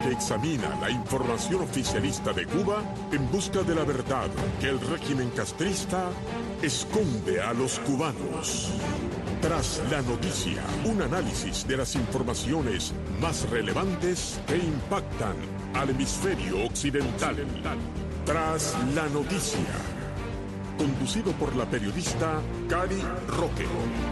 que examina la información oficialista de Cuba en busca de la verdad que el régimen castrista esconde a los cubanos. Tras la noticia, un análisis de las informaciones más relevantes que impactan al hemisferio occidental. Tras la noticia, conducido por la periodista Cari Roque.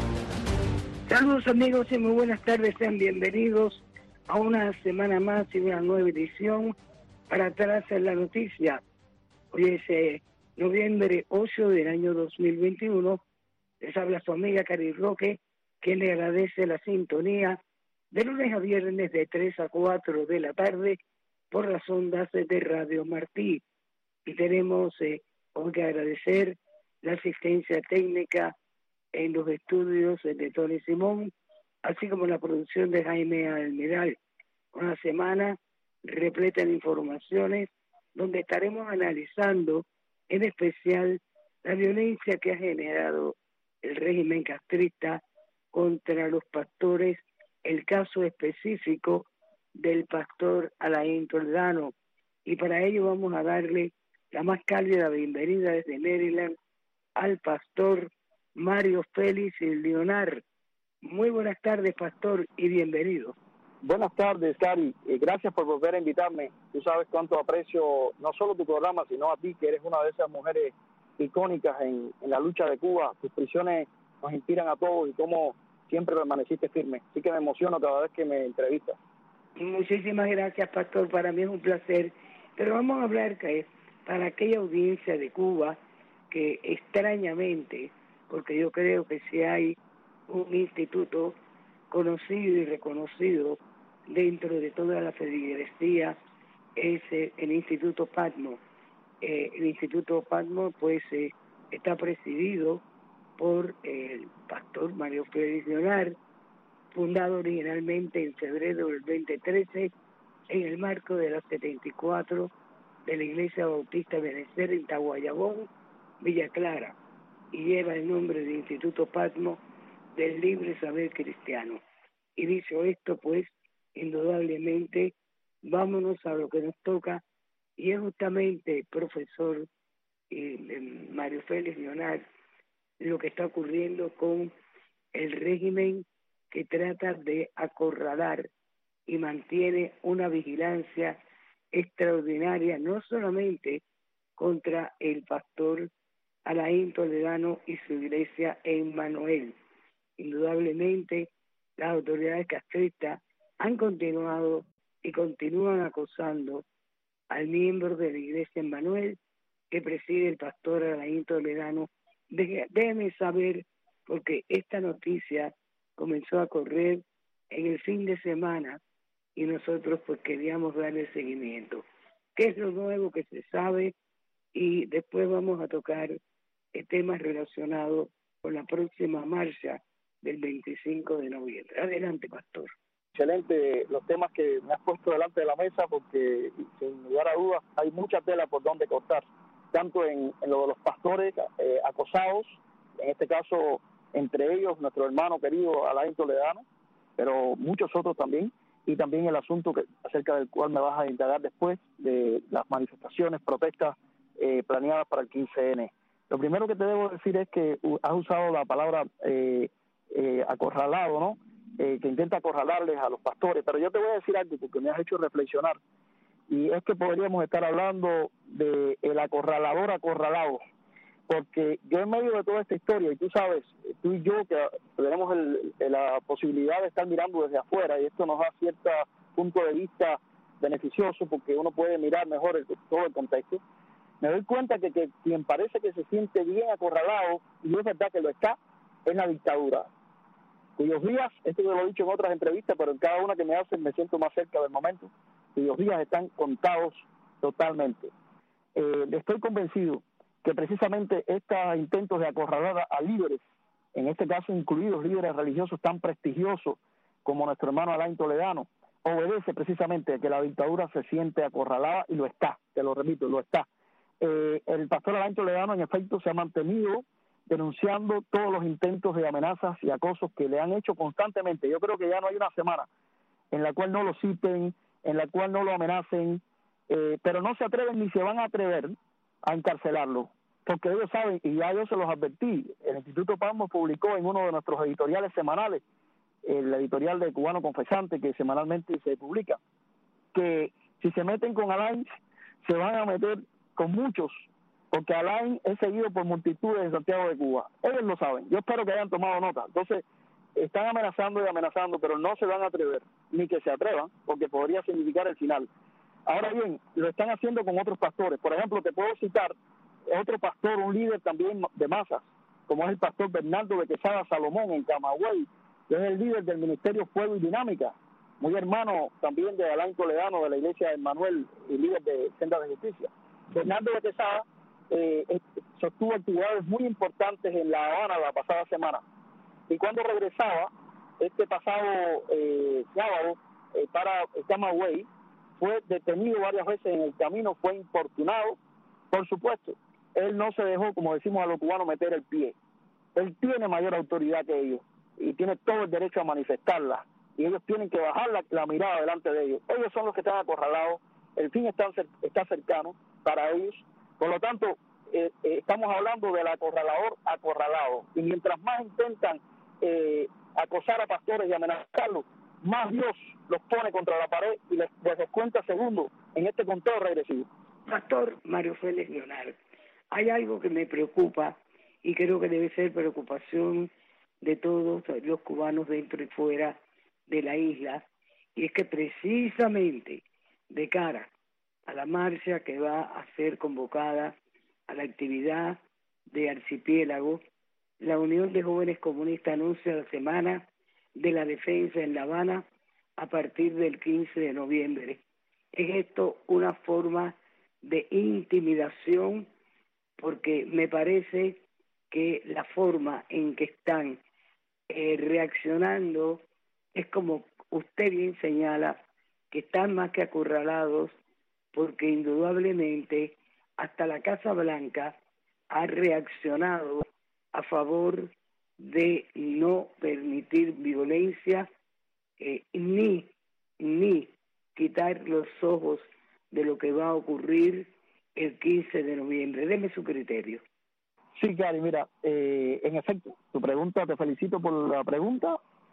Saludos amigos y muy buenas tardes, sean bienvenidos a una semana más y una nueva edición para Tras la Noticia. Hoy es noviembre 8 del año 2021. Les habla su amiga Cari Roque, quien le agradece la sintonía de lunes a viernes de 3 a 4 de la tarde por las ondas de Radio Martí. Y tenemos hoy que agradecer la asistencia técnica en los estudios de Tony Simón, así como la producción de Jaime Almiral. Una semana repleta de informaciones donde estaremos analizando en especial la violencia que ha generado el régimen castrista contra los pastores, el caso específico del pastor Alain Toledano. Y para ello vamos a darle la más cálida bienvenida desde Maryland al pastor Mario Félix Leonard. Muy buenas tardes, pastor, y bienvenido. Buenas tardes, Cari. Gracias por volver a invitarme. Tú sabes cuánto aprecio no solo tu programa, sino a ti, que eres una de esas mujeres icónicas en la lucha de Cuba. Tus prisiones nos inspiran a todos y cómo siempre permaneciste firme. Así que me emociono cada vez que me entrevistas. Muchísimas gracias, pastor. Para mí es un placer. Pero vamos a hablar que para aquella audiencia de Cuba que extrañamente, porque yo creo que si hay un instituto conocido y reconocido dentro de toda la feligresía, es el Instituto Patmos. El Instituto Patmos pues está presidido por el pastor Mario Félix Leonard, fundado originalmente en febrero del 2013 en el marco de la 74 de la Iglesia Bautista Benecer en Tahuayabón, Villa Clara, y lleva el nombre de Instituto Patmos del Libre Saber Cristiano. Y dicho esto, pues, indudablemente, vámonos a lo que nos toca, y es justamente, profesor Mario Félix Leonard, lo que está ocurriendo con el régimen que trata de acorralar y mantiene una vigilancia extraordinaria, no solamente contra el pastor Alain Toledano y su iglesia en Manuel. Indudablemente, las autoridades castristas han continuado y continúan acosando al miembro de la iglesia en Manuel que preside el pastor Alain Toledano. Déjeme saber, porque esta noticia comenzó a correr en el fin de semana y nosotros pues queríamos darle seguimiento. ¿Qué es lo nuevo que se sabe? Y después vamos a tocar temas relacionados con la próxima marcha del 25 de noviembre. Adelante, pastor. Excelente los temas que me has puesto delante de la mesa, porque sin lugar a dudas hay mucha tela por donde cortar, tanto en lo de los pastores acosados, en este caso entre ellos nuestro hermano querido Alain Toledano, pero muchos otros también, y también el asunto acerca del cual me vas a indagar después, de las manifestaciones, protestas planeadas para el 15N. Lo primero que te debo decir es que has usado la palabra acorralado, ¿no? Que intenta acorralarles a los pastores, pero yo te voy a decir algo porque me has hecho reflexionar, y es que podríamos estar hablando de el acorralador acorralado, porque yo en medio de toda esta historia, y tú sabes, tú y yo que tenemos la posibilidad de estar mirando desde afuera, y esto nos da cierto punto de vista beneficioso porque uno puede mirar mejor todo el contexto, me doy cuenta que quien parece que se siente bien acorralado, y es verdad que lo está, es la dictadura, cuyos días, esto yo lo he dicho en otras entrevistas, pero en cada una que me hacen me siento más cerca del momento, cuyos días están contados totalmente. Estoy convencido que precisamente estos intentos de acorralar a líderes, en este caso incluidos líderes religiosos tan prestigiosos como nuestro hermano Alain Toledano, obedece precisamente a que la dictadura se siente acorralada, y lo está, te lo repito, lo está. El pastor Alain Toledano en efecto se ha mantenido denunciando todos los intentos de amenazas y acosos que le han hecho constantemente. Yo creo que ya no hay una semana en la cual no lo citen en la cual no lo amenacen, pero no se atreven ni se van a atrever a encarcelarlo, porque ellos saben, y ya yo se los advertí, el Instituto Palmo publicó en uno de nuestros editoriales semanales, el editorial de Cubano Confesante, que semanalmente se publica, que si se meten con Alain, se van a meter con muchos, porque Alain es seguido por multitudes en Santiago de Cuba. Ellos lo saben, yo espero que hayan tomado nota. Entonces, están amenazando y amenazando, pero no se van a atrever, ni que se atrevan, porque podría significar el final. Ahora bien, lo están haciendo con otros pastores. Por ejemplo, te puedo citar otro pastor, un líder también de masas, como es el pastor Bernardo de Quesada Salomón en Camagüey, que es el líder del Ministerio Fuego y Dinámica, muy hermano también de Alain Toledano de la Iglesia de Manuel y líder de Senda de Justicia. Bernardo de Quesada sostuvo actividades muy importantes en La Habana la pasada semana, y cuando regresaba este pasado sábado para Camagüey, fue detenido varias veces en el camino, fue importunado. Por supuesto, él no se dejó, como decimos a los cubanos, meter el pie. Él tiene mayor autoridad que ellos y tiene todo el derecho a manifestarla, y ellos tienen que bajar la mirada delante de ellos. Ellos son los que están acorralados, el fin está cercano para ellos. Por lo tanto, estamos hablando del acorralador acorralado, y mientras más intentan acosar a pastores y amenazarlos, más Dios los pone contra la pared y les descuenta segundos en este conteo regresivo. Pastor Mario Félix Leonardo, hay algo que me preocupa y creo que debe ser preocupación de todos los cubanos dentro y fuera de la isla, y es que precisamente de cara a la marcha que va a ser convocada a la actividad de Archipiélago, la Unión de Jóvenes Comunistas anuncia la Semana de la Defensa en La Habana a partir del 15 de noviembre. ¿Es esto una forma de intimidación? Porque me parece que la forma en que están reaccionando es como usted bien señala, que están más que acorralados, porque indudablemente hasta la Casa Blanca ha reaccionado a favor de no permitir violencia, ni quitar los ojos de lo que va a ocurrir el 15 de noviembre. Deme su criterio. Sí, Cari, mira, en efecto, tu pregunta, te felicito por la pregunta,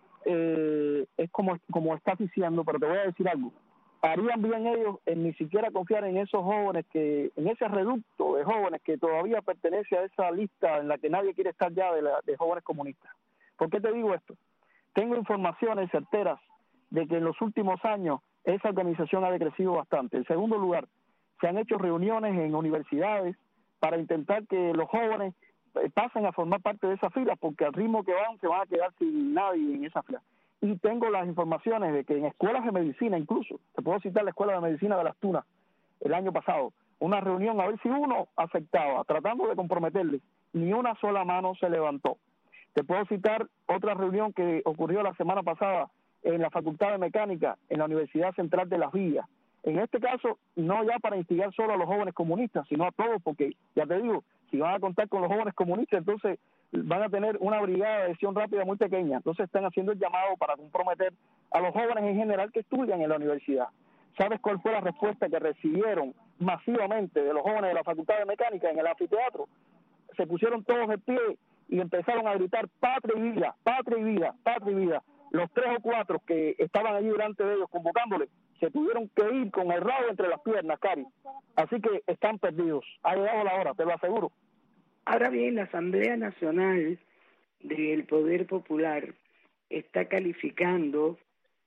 es como estás diciendo, pero te voy a decir algo. Harían bien ellos en ni siquiera confiar en esos jóvenes, en ese reducto de jóvenes que todavía pertenece a esa lista en la que nadie quiere estar ya de jóvenes comunistas. ¿Por qué te digo esto? Tengo informaciones certeras de que en los últimos años esa organización ha decrecido bastante. En segundo lugar, se han hecho reuniones en universidades para intentar que los jóvenes pasen a formar parte de esa fila, porque al ritmo que van se van a quedar sin nadie en esa fila. Y tengo las informaciones de que en escuelas de medicina, incluso, te puedo citar la Escuela de Medicina de Las Tunas, el año pasado, una reunión a ver si uno afectaba, tratando de comprometerle, ni una sola mano se levantó. Te puedo citar otra reunión que ocurrió la semana pasada en la Facultad de Mecánica, en la Universidad Central de Las Villas. En este caso, no ya para instigar solo a los jóvenes comunistas, sino a todos, porque, ya te digo, si van a contar con los jóvenes comunistas, entonces van a tener una brigada de acción rápida muy pequeña. Entonces están haciendo el llamado para comprometer a los jóvenes en general que estudian en la universidad. ¿Sabes cuál fue la respuesta que recibieron masivamente de los jóvenes de la Facultad de Mecánica en el anfiteatro? Se pusieron todos de pie y empezaron a gritar patria y vida, patria y vida, patria y vida. Los 3 o 4 que estaban allí delante de ellos convocándoles se tuvieron que ir con el rabo entre las piernas, Cari. Así que están perdidos. Ha llegado la hora, te lo aseguro. Ahora bien, la Asamblea Nacional del Poder Popular está calificando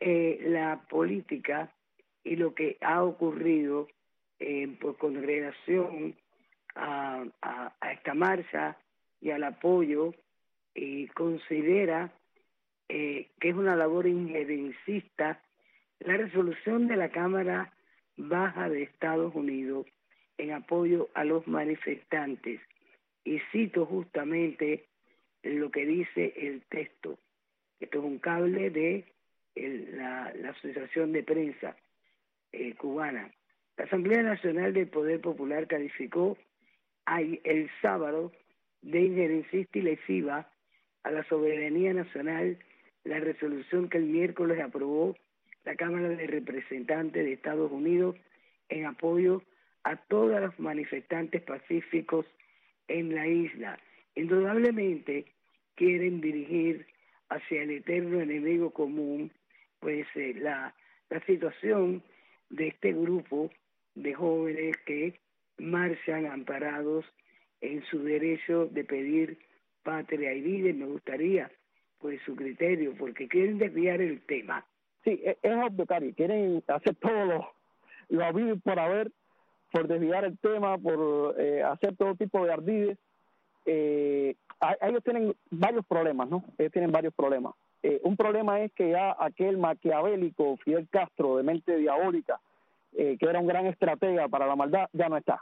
la política y lo que ha ocurrido pues con relación a esta marcha y al apoyo, y considera que es una labor injerencista la resolución de la Cámara Baja de Estados Unidos en apoyo a los manifestantes. Y cito justamente lo que dice el texto. Esto es un cable de la Asociación de Prensa cubana. La Asamblea Nacional del Poder Popular calificó el sábado de injerencista y lesiva a la soberanía nacional la resolución que el miércoles aprobó la Cámara de Representantes de Estados Unidos en apoyo a todos los manifestantes pacíficos en la isla. Indudablemente quieren dirigir hacia el eterno enemigo común, pues la situación de este grupo de jóvenes que marchan amparados en su derecho de pedir patria y vida. Me gustaría pues su criterio, porque quieren desviar el tema. Sí, es obvio, Cari, quieren hacer todo lo habido y por haber, por desviar el tema, por hacer todo tipo de ardides. Ellos tienen varios problemas, ¿no? Ellos tienen varios problemas. Un problema es que ya aquel maquiavélico Fidel Castro, de mente diabólica, que era un gran estratega para la maldad, ya no está.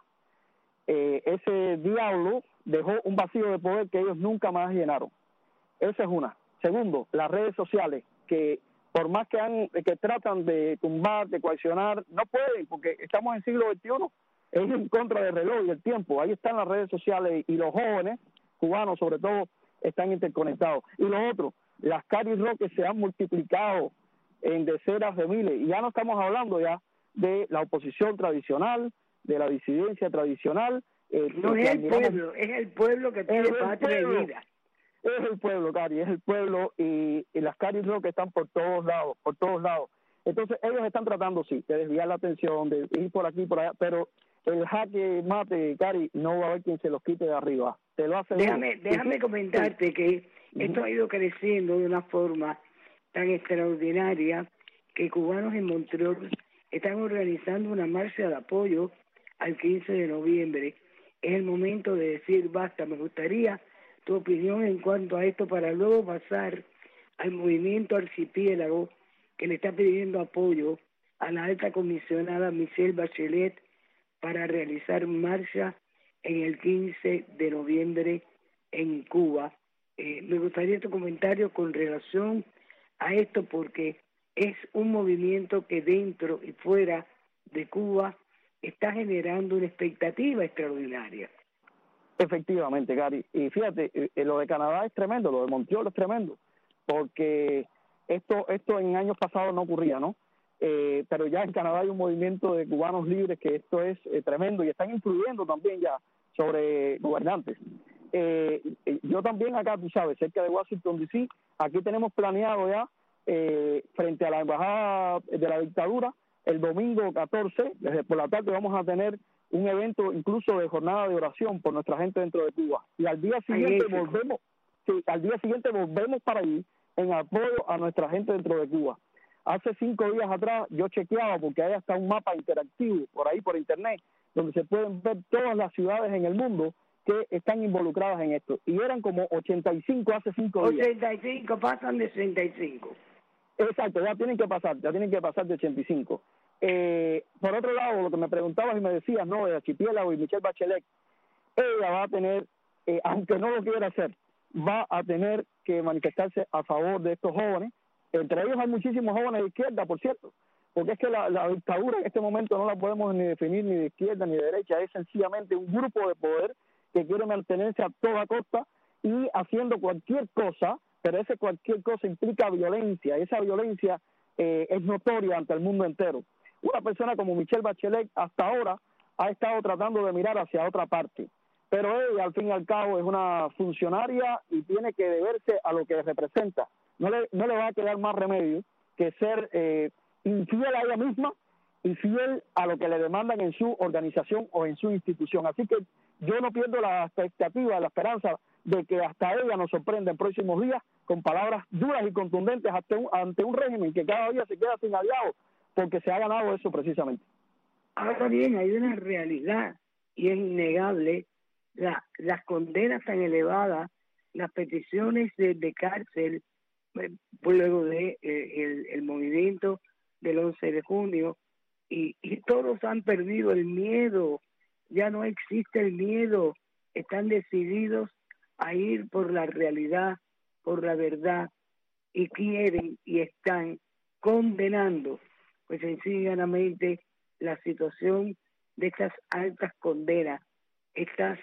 Ese diablo dejó un vacío de poder que ellos nunca más llenaron. Esa es una. Segundo, las redes sociales, que por más que tratan de tumbar, de coaccionar, no pueden, porque estamos en el siglo XXI, es en contra del reloj y del tiempo. Ahí están las redes sociales y los jóvenes cubanos, sobre todo, están interconectados. Y lo otro, las Cari Rock que se han multiplicado en decenas de miles, y ya no estamos hablando ya de la oposición tradicional, de la disidencia tradicional. No es el pueblo, es el pueblo que tiene patria y vida. Es el pueblo, Cari, es el pueblo, y las Cari Rock están por todos lados. Entonces ellos están tratando, sí, de desviar la atención, de ir por aquí, por allá, pero el jaque mate, Cari, no va a haber quien se los quite de arriba. Te lo aseguro. Déjame comentarte que esto ha ido creciendo de una forma tan extraordinaria que cubanos en Montreal están organizando una marcha de apoyo al 15 de noviembre. Es el momento de decir basta. Me gustaría tu opinión en cuanto a esto para luego pasar al movimiento archipiélago que le está pidiendo apoyo a la alta comisionada Michelle Bachelet para realizar marcha en el 15 de noviembre en Cuba. Me gustaría tu comentario con relación a esto, porque es un movimiento que dentro y fuera de Cuba está generando una expectativa extraordinaria. Efectivamente, Gary. Y fíjate, lo de Canadá es tremendo, lo de Montreal es tremendo, porque esto en años pasados no ocurría, ¿no? Pero ya en Canadá hay un movimiento de cubanos libres que esto es tremendo, y están influyendo también ya sobre gobernantes. Yo también acá, tú sabes, cerca de Washington D.C., aquí tenemos planeado ya, frente a la embajada de la dictadura, el domingo 14, desde por la tarde, vamos a tener un evento incluso de jornada de oración por nuestra gente dentro de Cuba. Y al día siguiente volvemos para allí en apoyo a nuestra gente dentro de Cuba. Hace 5 días atrás yo chequeaba, porque hay hasta un mapa interactivo por ahí por internet, donde se pueden ver todas las ciudades en el mundo que están involucradas en esto. Y eran como 85 hace 5 días. 85, pasan de 65. Exacto, ya tienen que pasar de 85. Por otro lado, lo que me preguntabas y me decías, ¿no?, de Archipiélago y Michelle Bachelet, ella va a tener, aunque no lo quiera hacer, va a tener que manifestarse a favor de estos jóvenes. Entre ellos hay muchísimos jóvenes de izquierda, por cierto, porque es que la dictadura en este momento no la podemos ni definir ni de izquierda ni de derecha, es sencillamente un grupo de poder que quiere mantenerse a toda costa y haciendo cualquier cosa, pero ese cualquier cosa implica violencia, y esa violencia es notoria ante el mundo entero. Una persona como Michelle Bachelet hasta ahora ha estado tratando de mirar hacia otra parte, pero ella al fin y al cabo es una funcionaria y tiene que deberse a lo que representa. No le va a quedar más remedio que ser infiel a ella misma y fiel a lo que le demandan en su organización o en su institución. Así que yo no pierdo la expectativa, la esperanza de que hasta ella nos sorprenda en próximos días con palabras duras y contundentes ante un régimen que cada día se queda sin aliados, porque se ha ganado eso precisamente. Ahora bien, hay una realidad y es innegable, las condenas tan elevadas, las peticiones de cárcel luego de el movimiento del 11 de junio, y todos han perdido el miedo, ya no existe el miedo, están decididos a ir por la realidad, por la verdad, y quieren y están condenando pues sencillamente la situación de estas altas condenas, estas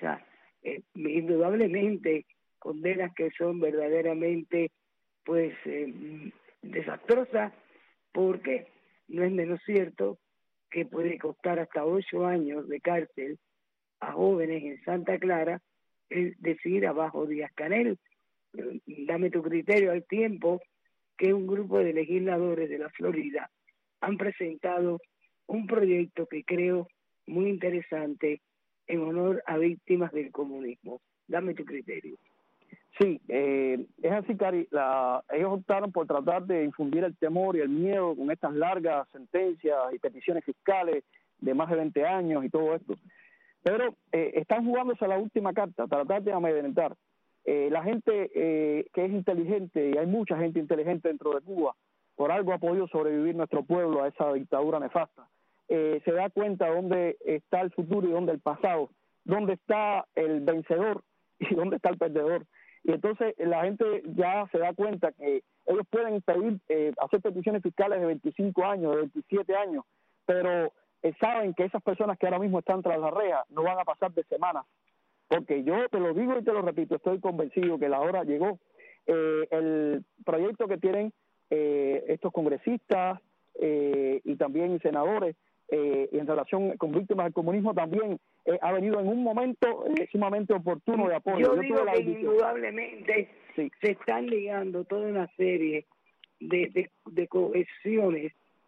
indudablemente condenas que son verdaderamente pues desastrosas porque no es menos cierto que puede costar hasta 8 años de cárcel a jóvenes en Santa Clara el decir abajo Díaz-Canel. Dame tu criterio. Al tiempo que un grupo de legisladores de la Florida han presentado un proyecto que creo muy interesante en honor a víctimas del comunismo. Dame tu criterio. Sí, es así, Cari. Ellos optaron por tratar de infundir el temor y el miedo con estas largas sentencias y peticiones fiscales de más de 20 años y todo esto. Pero están jugándose a la última carta, tratar de amedrentar. La gente que es inteligente, y hay mucha gente inteligente dentro de Cuba, por algo ha podido sobrevivir nuestro pueblo a esa dictadura nefasta, se da cuenta dónde está el futuro y dónde el pasado, dónde está el vencedor y dónde está el perdedor. Y entonces la gente ya se da cuenta que ellos pueden pedir, hacer peticiones fiscales de 25 años, de 27 años, pero saben que esas personas que ahora mismo están tras la reja no van a pasar de semanas. Porque yo te lo digo y te lo repito, estoy convencido que la hora llegó. El proyecto que tienen estos congresistas y también senadores en relación con víctimas del comunismo también ha venido en un momento sumamente oportuno de apoyo. Yo digo que indudablemente sí, se están ligando toda una serie de cohesiones,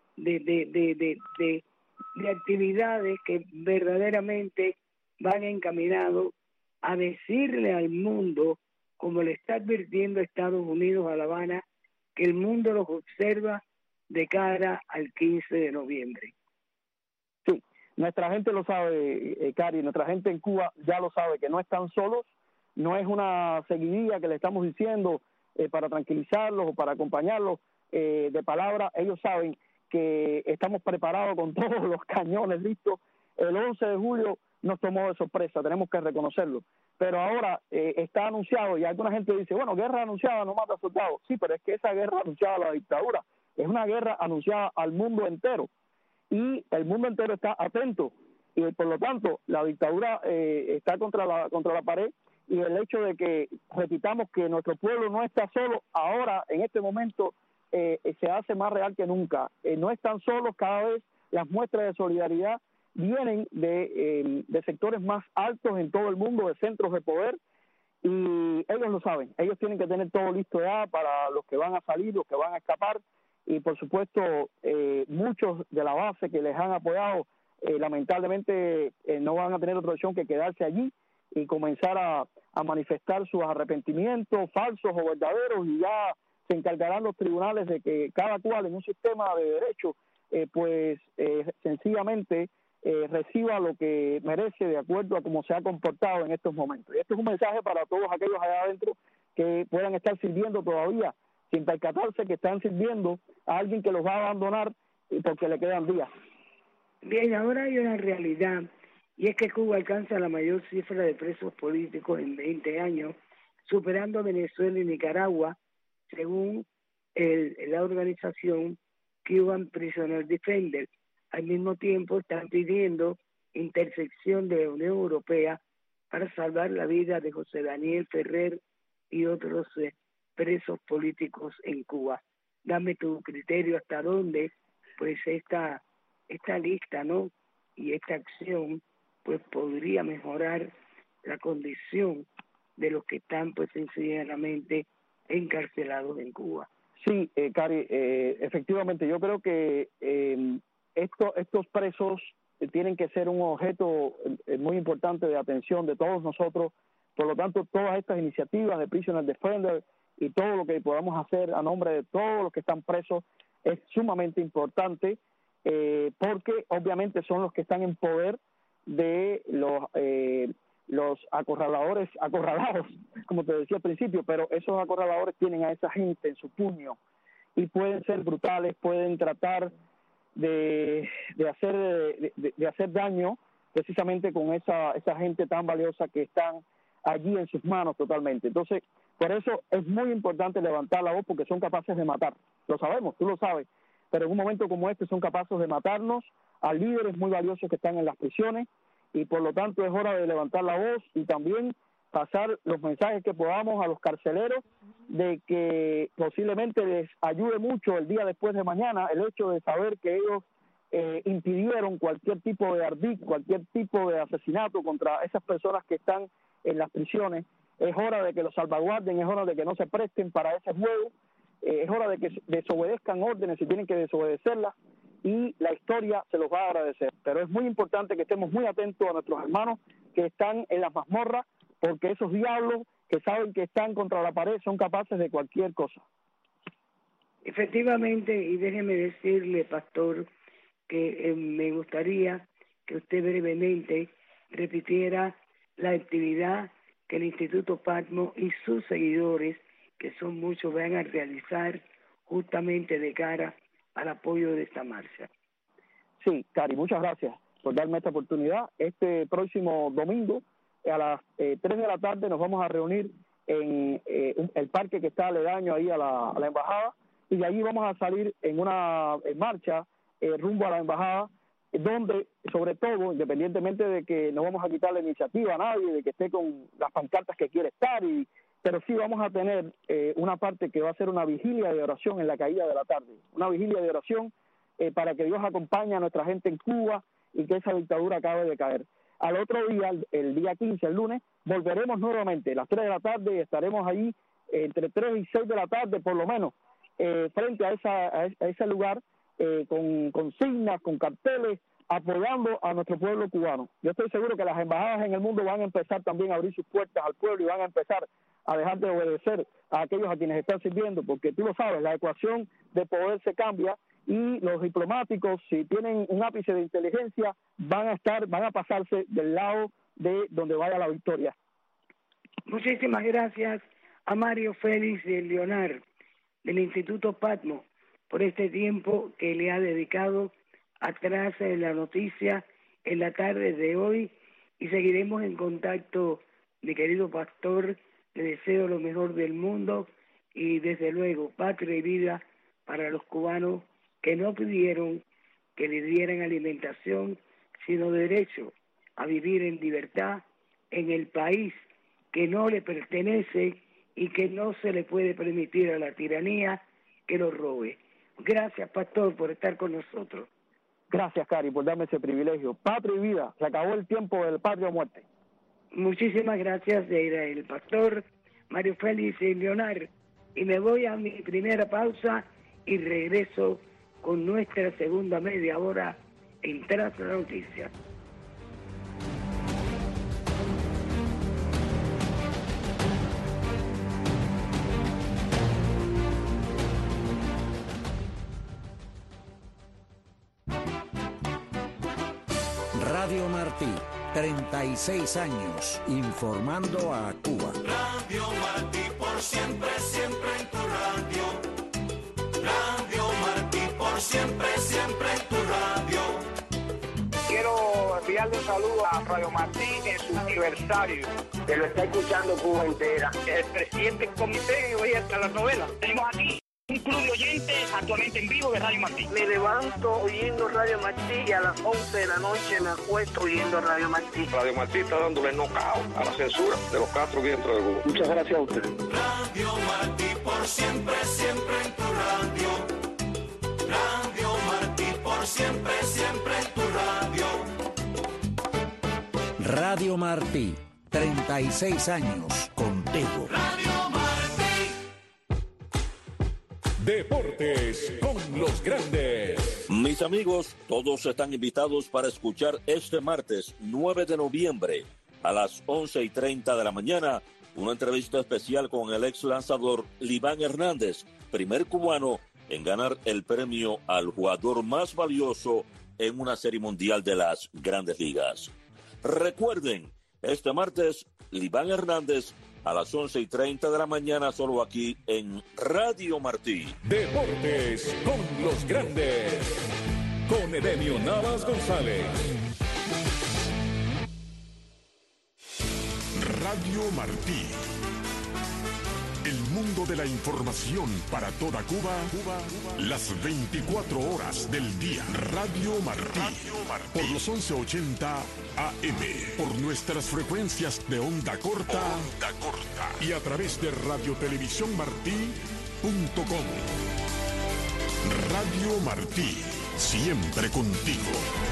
de actividades que verdaderamente van encaminados a decirle al mundo, como le está advirtiendo Estados Unidos a La Habana, que el mundo los observa de cara al 15 de noviembre. Sí, nuestra gente lo sabe, Cari, nuestra gente en Cuba ya lo sabe, que no están solos, no es una seguidilla que le estamos diciendo para tranquilizarlos o para acompañarlos de palabra. Ellos saben que estamos preparados con todos los cañones listos. El 11 de julio nos tomó de sorpresa, tenemos que reconocerlo. Pero ahora está anunciado, y alguna gente dice, bueno, guerra anunciada no mata soldados. Sí, pero es que esa guerra anunciada a la dictadura es una guerra anunciada al mundo entero. Y el mundo entero está atento. Y por lo tanto, la dictadura está contra la pared. Y el hecho de que repitamos que nuestro pueblo no está solo, ahora, en este momento, se hace más real que nunca. No están solos, cada vez las muestras de solidaridad vienen de sectores más altos en todo el mundo, de centros de poder, y ellos lo saben. Ellos tienen que tener todo listo ya para los que van a salir, los que van a escapar, y por supuesto muchos de la base que les han apoyado lamentablemente no van a tener otra opción que quedarse allí y comenzar a manifestar sus arrepentimientos falsos o verdaderos, y ya se encargarán los tribunales de que cada cual en un sistema de derecho sencillamente reciba lo que merece de acuerdo a cómo se ha comportado en estos momentos. Y esto es un mensaje para todos aquellos allá adentro que puedan estar sirviendo todavía sin percatarse que están sirviendo a alguien que los va a abandonar porque le quedan días. Bien, ahora hay una realidad, y es que Cuba alcanza la mayor cifra de presos políticos en 20 años, superando a Venezuela y Nicaragua, según la organización Cuban Prisoner Defender. Al mismo tiempo están pidiendo intersección de la Unión Europea para salvar la vida de José Daniel Ferrer y otros presos políticos en Cuba. Dame tu criterio hasta dónde pues esta lista, ¿no?, y esta acción pues podría mejorar la condición de los que están pues sencillamente encarcelados en Cuba. Sí, Cari, efectivamente yo creo que estos presos tienen que ser un objeto muy importante de atención de todos nosotros. Por lo tanto, todas estas iniciativas de Prisoner Defender y todo lo que podamos hacer a nombre de todos los que están presos es sumamente importante, porque obviamente son los que están en poder de los acorraladores, como te decía al principio, pero esos acorraladores tienen a esa gente en su puño y pueden ser brutales, pueden tratar de hacer daño precisamente con esa gente tan valiosa que están allí en sus manos totalmente. Entonces, por eso es muy importante levantar la voz, porque son capaces de matar. Lo sabemos, tú lo sabes, pero en un momento como este son capaces de matarnos a líderes muy valiosos que están en las prisiones, y por lo tanto es hora de levantar la voz y también pasar los mensajes que podamos a los carceleros de que posiblemente les ayude mucho el día después de mañana el hecho de saber que ellos impidieron cualquier tipo de ardid, cualquier tipo de asesinato contra esas personas que están en las prisiones. Es hora de que los salvaguarden, es hora de que no se presten para ese juego, es hora de que desobedezcan órdenes si tienen que desobedecerlas, y la historia se los va a agradecer. Pero es muy importante que estemos muy atentos a nuestros hermanos que están en las mazmorras, porque esos diablos que saben que están contra la pared son capaces de cualquier cosa. Efectivamente, y déjeme decirle, pastor, que me gustaría que usted brevemente repitiera la actividad que el Instituto Patmos y sus seguidores, que son muchos, van a realizar justamente de cara al apoyo de esta marcha. Sí, Cari, muchas gracias por darme esta oportunidad. Este próximo domingo a las 3 de la tarde nos vamos a reunir en el parque que está aledaño ahí a la embajada, y de allí vamos a salir en una marcha rumbo a la embajada, donde, sobre todo, independientemente de que no vamos a quitar la iniciativa a nadie, de que esté con las pancartas que quiere estar, pero sí vamos a tener una parte que va a ser una vigilia de oración en la caída de la tarde, una vigilia de oración para que Dios acompañe a nuestra gente en Cuba y que esa dictadura acabe de caer. Al otro día, el día 15, el lunes, volveremos nuevamente a las 3 de la tarde y estaremos ahí entre 3 y 6 de la tarde, por lo menos, frente a ese lugar, con consignas, con carteles, apoyando a nuestro pueblo cubano. Yo estoy seguro que las embajadas en el mundo van a empezar también a abrir sus puertas al pueblo y van a empezar a dejar de obedecer a aquellos a quienes están sirviendo, porque tú lo sabes, la ecuación de poder se cambia, y los diplomáticos, si tienen un ápice de inteligencia, van a pasarse del lado de donde vaya la victoria. Muchísimas gracias a Mario Félix de Leonard, del Instituto Patmos, por este tiempo que le ha dedicado atrás de la noticia en la tarde de hoy, y seguiremos en contacto, mi querido pastor. Le deseo lo mejor del mundo y desde luego patria y vida para los cubanos que no pidieron que le dieran alimentación, sino derecho a vivir en libertad en el país que no le pertenece y que no se le puede permitir a la tiranía que lo robe. Gracias, pastor, por estar con nosotros. Gracias, Cari, por darme ese privilegio. Patria y vida, se acabó el tiempo del patria o muerte. Muchísimas gracias, era el pastor Mario Félix Leonard, y me voy a mi primera pausa y regreso con nuestra segunda media hora en Tras la Noticia. Radio Martí, 36 años informando a Cuba. Radio Martí, por siempre, siempre en tu radio. Radio Martí, por siempre, siempre en tu radio. Quiero enviarle un saludo a Radio Martí en su aniversario, que lo está escuchando Cuba entera. El presidente del comité hoy hasta las novelas. Tenemos aquí un club de oyentes actualmente en vivo de Radio Martí. Me levanto oyendo Radio Martí y a las 11 de la noche me acuesto oyendo Radio Martí. Radio Martí está dándole knockout a la censura de los 4 vientos de Cuba. Muchas gracias a usted. Radio Martí, por siempre, siempre en tu radio. Radio Martí, por siempre, siempre en tu radio. Radio Martí, 36 años contigo. Radio Martí. Deportes con los grandes. Mis amigos, todos están invitados para escuchar este martes 9 de noviembre a las 11:30 de la mañana una entrevista especial con el ex lanzador Libán Hernández, primer cubano en ganar el premio al jugador más valioso en una serie mundial de las Grandes Ligas. Recuerden, este martes, Libán Hernández a las 11:30 de la mañana, solo aquí en Radio Martí. Deportes con los grandes. Con Edemio Navas González. Radio Martí. El mundo de la información para toda Cuba, las 24 horas del día. Radio Martí, por los 1180 AM, por nuestras frecuencias de onda corta, y a través de radiotelevisiónmartí.com. Radio Martí, siempre contigo.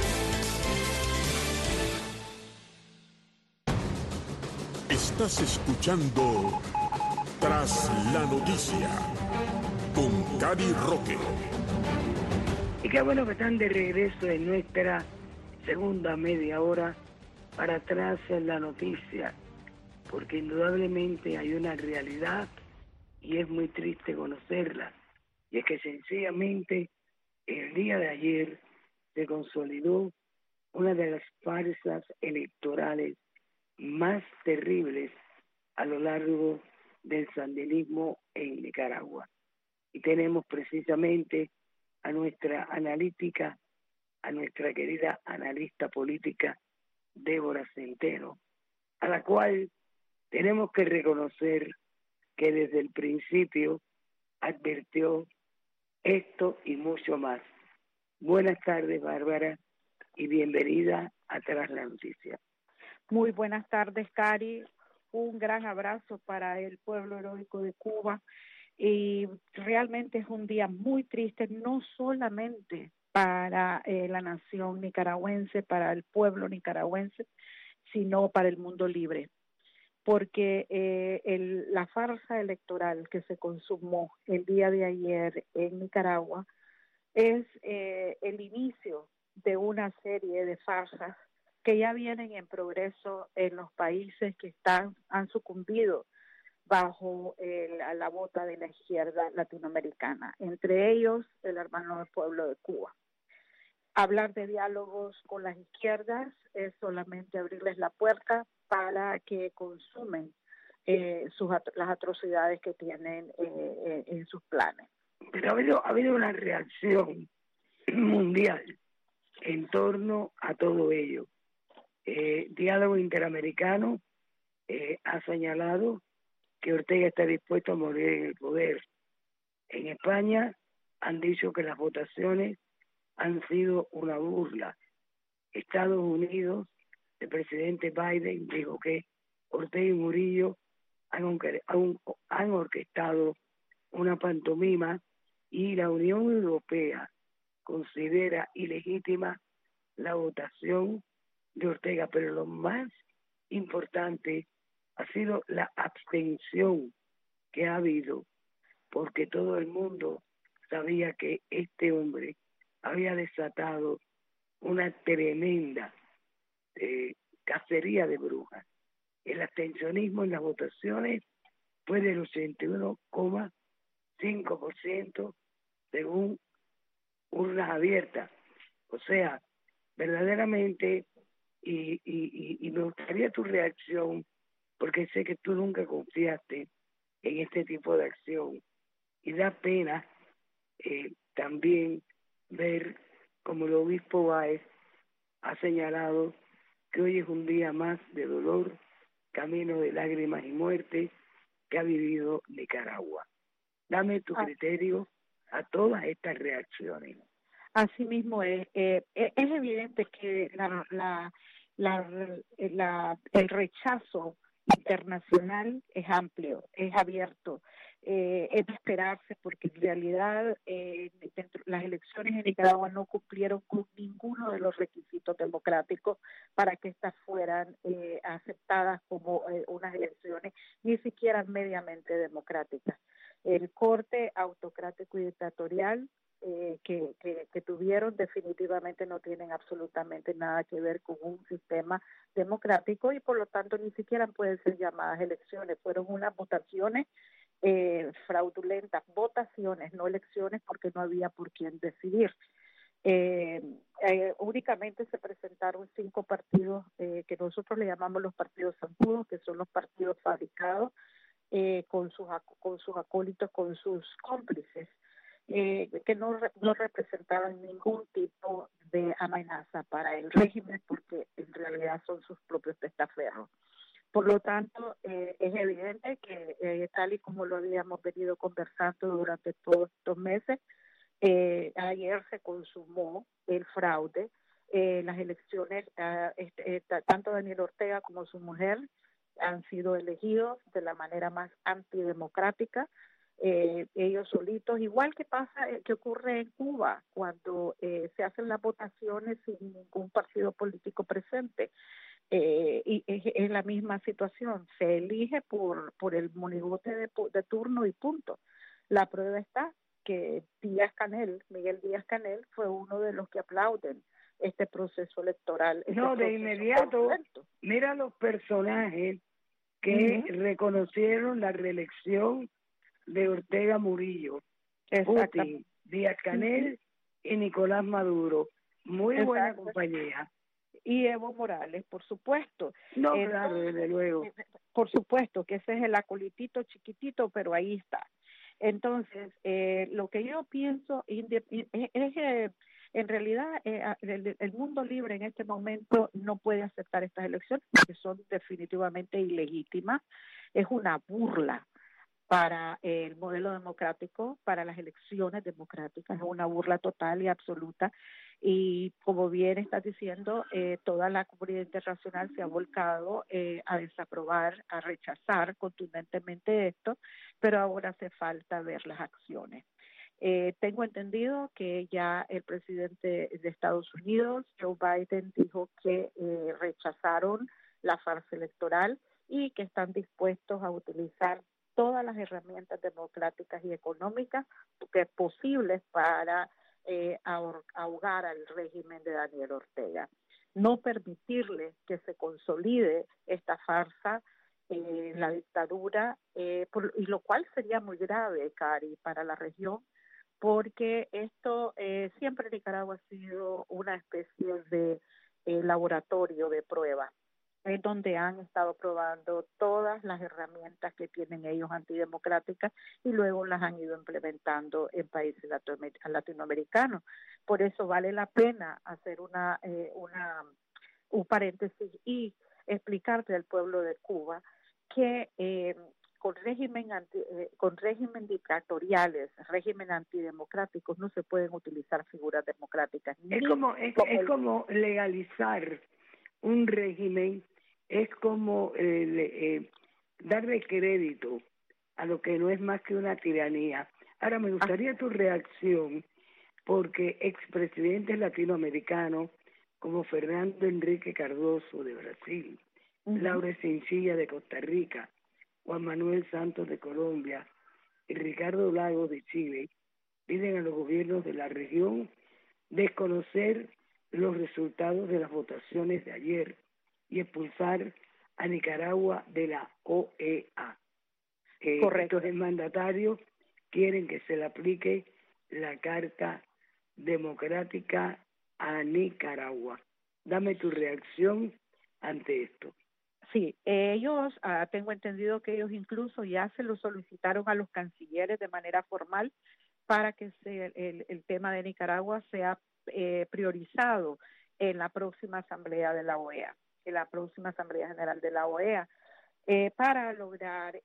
Estás escuchando Tras la Noticia con Cady Roque. Y qué bueno que están de regreso en nuestra segunda media hora para Tras la Noticia, porque indudablemente hay una realidad y es muy triste conocerla, y es que sencillamente el día de ayer se consolidó una de las farsas electorales más terribles a lo largo del sandinismo en Nicaragua. Y tenemos precisamente a nuestra analítica, a nuestra querida analista política, Débora Centeno, a la cual tenemos que reconocer que desde el principio advirtió esto y mucho más. Buenas tardes, Bárbara, y bienvenida a Tras la Noticia. Muy buenas tardes, Cari. Un gran abrazo para el pueblo heroico de Cuba. Y realmente es un día muy triste, no solamente para la nación nicaragüense, para el pueblo nicaragüense, sino para el mundo libre. Porque la farsa electoral que se consumó el día de ayer en Nicaragua es el inicio de una serie de farsas que ya vienen en progreso en los países que han sucumbido bajo la bota de la izquierda latinoamericana, entre ellos el hermano del pueblo de Cuba. Hablar de diálogos con las izquierdas es solamente abrirles la puerta para que consumen las atrocidades que tienen en sus planes. Pero ha habido una reacción mundial en torno a todo ello. Diálogo Interamericano ha señalado que Ortega está dispuesto a morir en el poder. En España han dicho que las votaciones han sido una burla. Estados Unidos, el presidente Biden dijo que Ortega y Murillo han orquestado una pantomima, y la Unión Europea considera ilegítima la votación de Ortega, pero lo más importante ha sido la abstención que ha habido, porque todo el mundo sabía que este hombre había desatado una tremenda cacería de brujas. El abstencionismo en las votaciones fue del 81,5% según urnas abiertas. O sea, verdaderamente, y me gustaría tu reacción, porque sé que tú nunca confiaste en este tipo de acción, y da pena también ver como el obispo Báez ha señalado que hoy es un día más de dolor, camino de lágrimas y muerte que ha vivido Nicaragua. Dame tu criterio a todas estas reacciones. Asimismo es evidente que el rechazo internacional es amplio, es abierto, es de esperarse, porque en realidad las elecciones en Nicaragua no cumplieron con ninguno de los requisitos democráticos para que estas fueran aceptadas como unas elecciones ni siquiera mediamente democráticas. El corte autocrático y dictatorial que tuvieron definitivamente no tienen absolutamente nada que ver con un sistema democrático, y por lo tanto ni siquiera pueden ser llamadas elecciones. Fueron unas votaciones fraudulentas, votaciones, no elecciones, porque no había por quién decidir. Únicamente se presentaron 5 partidos que nosotros le llamamos los partidos zancudos, que son los partidos fabricados con sus acólitos, con sus cómplices, que no representaban ningún tipo de amenaza para el régimen, porque en realidad son sus propios testaferros. Por lo tanto, es evidente que tal y como lo habíamos venido conversando durante todos estos meses, ayer se consumó el fraude. Las elecciones, tanto Daniel Ortega como su mujer han sido elegidos de la manera más antidemocrática, ellos solitos, igual que ocurre en Cuba cuando se hacen las votaciones sin ningún partido político presente. Y es la misma situación, se elige por el monigote de turno y punto. La prueba está que Miguel Díaz Canel fue uno de los que aplauden este proceso electoral. No, de inmediato, completo. Mira los personajes que reconocieron la reelección de Ortega Murillo, Putin, Díaz Canel y Nicolás Maduro. Muy buena compañía. Y Evo Morales, por supuesto. No, claro, desde luego. Por supuesto, que ese es el acolitito chiquitito, pero ahí está. Entonces, lo que yo pienso es que en realidad el mundo libre en este momento no puede aceptar estas elecciones porque son definitivamente ilegítimas. Es una burla para el modelo democrático, para las elecciones democráticas, es una burla total y absoluta. Y como bien estás diciendo, toda la comunidad internacional se ha volcado a desaprobar, a rechazar contundentemente esto, pero ahora hace falta ver las acciones. Tengo entendido que ya el presidente de Estados Unidos, Joe Biden, dijo que rechazaron la farsa electoral y que están dispuestos a utilizar todas las herramientas democráticas y económicas que posibles para ahogar al régimen de Daniel Ortega. No permitirle que se consolide esta farsa, la dictadura, y lo cual sería muy grave, Cari, para la región, porque esto siempre Nicaragua ha sido una especie de laboratorio de prueba, es donde han estado probando todas las herramientas que tienen ellos antidemocráticas y luego las han ido implementando en países latinoamericanos. Por eso vale la pena hacer un paréntesis y explicarte al pueblo de Cuba que con régimen dictatoriales, régimen antidemocráticos, no se pueden utilizar figuras democráticas. Es como legalizar un régimen, es como darle crédito a lo que no es más que una tiranía. Ahora, me gustaría tu reacción, porque expresidentes latinoamericanos como Fernando Enrique Cardoso de Brasil, Laura Chinchilla de Costa Rica, Juan Manuel Santos de Colombia y Ricardo Lagos de Chile piden a los gobiernos de la región desconocer los resultados de las votaciones de ayer y expulsar a Nicaragua de la OEA. Correcto. Estos mandatarios quieren que se le aplique la Carta Democrática a Nicaragua. Dame tu reacción ante esto. Sí, ellos, tengo entendido que ellos incluso ya se lo solicitaron a los cancilleres de manera formal para que el tema de Nicaragua sea priorizado en la próxima asamblea de la OEA, en la próxima asamblea general de la OEA, para lograr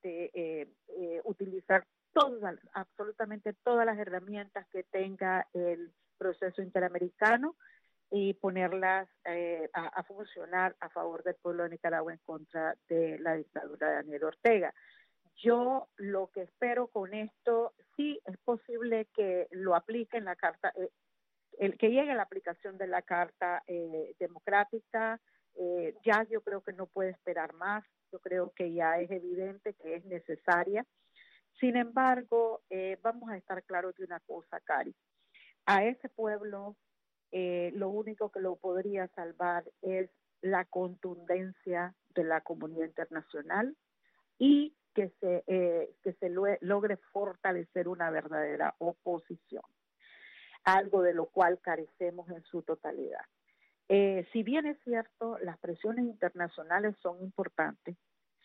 utilizar absolutamente todas las herramientas que tenga el proceso interamericano y ponerlas a funcionar a favor del pueblo de Nicaragua en contra de la dictadura de Daniel Ortega. Yo lo que espero con esto, sí es posible que lo apliquen la carta, que llegue la aplicación de la Carta Democrática. Ya yo creo que no puede esperar más, yo creo que ya es evidente que es necesaria. Sin embargo, vamos a estar claros de una cosa, Cari, a ese pueblo lo único que lo podría salvar es la contundencia de la comunidad internacional y que se logre fortalecer una verdadera oposición, algo de lo cual carecemos en su totalidad. Si bien es cierto, las presiones internacionales son importantes,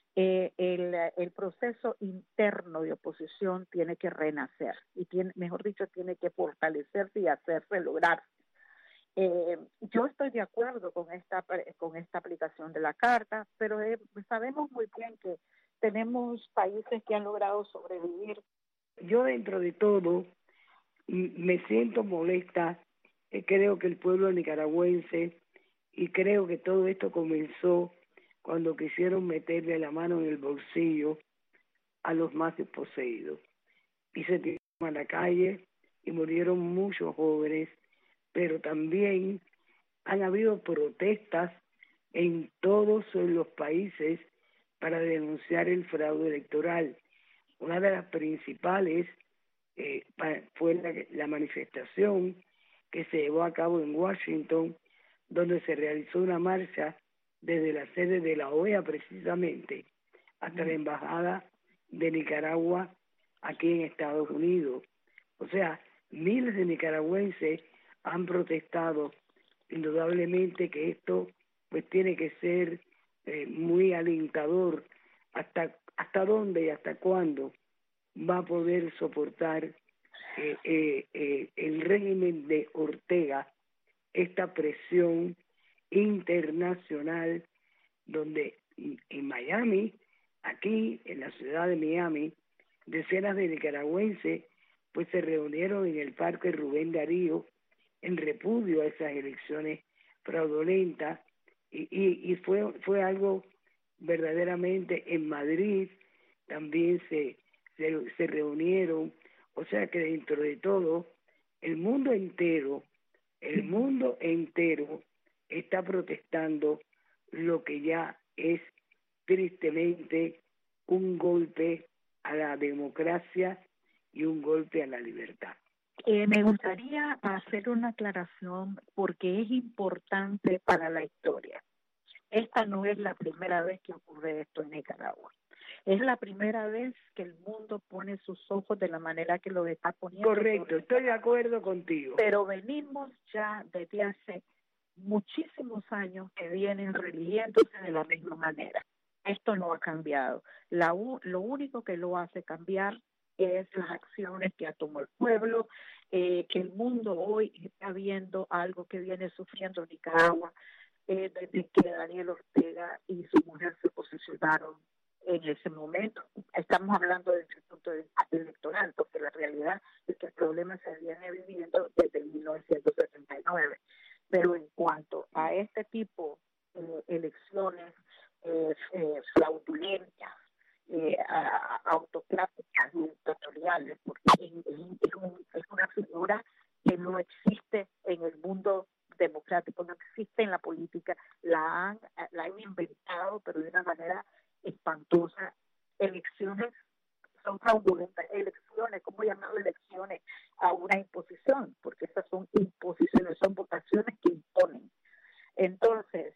el proceso interno de oposición tiene que renacer y tiene que fortalecerse y hacerse lograr. Yo estoy de acuerdo con esta aplicación de la carta, pero sabemos muy bien que tenemos países que han logrado sobrevivir. Yo dentro de todo me siento molesta, creo que el pueblo nicaragüense, y creo que todo esto comenzó cuando quisieron meterle la mano en el bolsillo a los más desposeídos. Y se tiraron a la calle y murieron muchos jóvenes, pero también han habido protestas en todos los países para denunciar el fraude electoral. Una de las principales fue la manifestación que se llevó a cabo en Washington, donde se realizó una marcha desde la sede de la OEA precisamente hasta la embajada de Nicaragua aquí en Estados Unidos. O sea, miles de nicaragüenses han protestado. Indudablemente que esto pues tiene que ser muy alentador. ¿Hasta dónde y hasta cuándo va a poder soportar el régimen de Ortega esta presión internacional, donde en Miami, aquí en la ciudad de Miami, decenas de nicaragüenses pues se reunieron en el Parque Rubén Darío en repudio a esas elecciones fraudulentas, y fue algo verdaderamente. En Madrid también se reunieron. O sea que dentro de todo el mundo entero está protestando lo que ya es tristemente un golpe a la democracia y un golpe a la libertad. Me gustaría hacer una aclaración porque es importante para la historia. Esta no es la primera vez que ocurre esto en Nicaragua. Es la primera vez que el mundo pone sus ojos de la manera que lo está poniendo. Correcto, estoy de acuerdo contigo. Pero venimos ya desde hace muchísimos años que vienen religiéndose de la misma manera. Esto no ha cambiado. Lo único que lo hace cambiar es las acciones que ha tomado el pueblo, que el mundo hoy está viendo algo que viene sufriendo Nicaragua desde que Daniel Ortega y su mujer se posicionaron en ese momento. Estamos hablando desde el punto de vista electoral, porque la realidad es que el problema se viene viviendo desde 1979. Pero en cuanto a este tipo de elecciones fraudulentas, autocráticas y dictatoriales, porque es una figura que no existe en el mundo democrático, no existe en la política, la han inventado, pero de una manera espantosa. Elecciones son fraudulentas, elecciones, ¿cómo llamar elecciones a una imposición? Porque esas son imposiciones, son votaciones que imponen. Entonces,